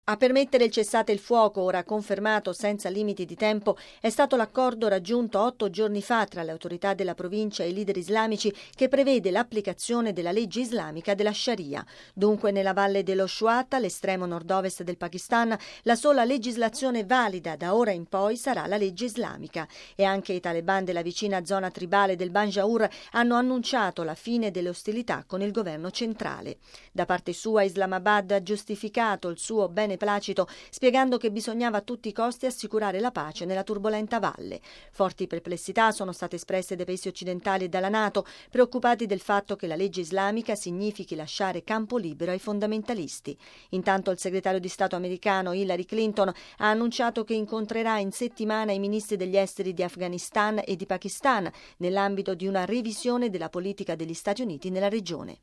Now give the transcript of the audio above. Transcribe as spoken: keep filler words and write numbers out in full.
A permettere il cessate il fuoco, ora confermato senza limiti di tempo, è stato l'accordo raggiunto otto giorni fa tra le autorità della provincia e i leader islamici che prevede l'applicazione della legge islamica della Sharia. Dunque nella valle dello Shuata, l'estremo nord-ovest del Pakistan, la sola legislazione valida da ora in poi sarà la legge islamica. E anche i talebani della vicina zona tribale del Banjaur hanno annunciato la fine delle ostilità con il governo centrale. Da parte sua Islamabad ha giustificato il suo bene placito, spiegando che bisognava a tutti i costi assicurare la pace nella turbolenta valle. Forti perplessità sono state espresse dai paesi occidentali e dalla NATO, preoccupati del fatto che la legge islamica significhi lasciare campo libero ai fondamentalisti. Intanto il segretario di Stato americano Hillary Clinton ha annunciato che incontrerà in settimana i ministri degli esteri di Afghanistan e di Pakistan nell'ambito di una revisione della politica degli Stati Uniti nella regione.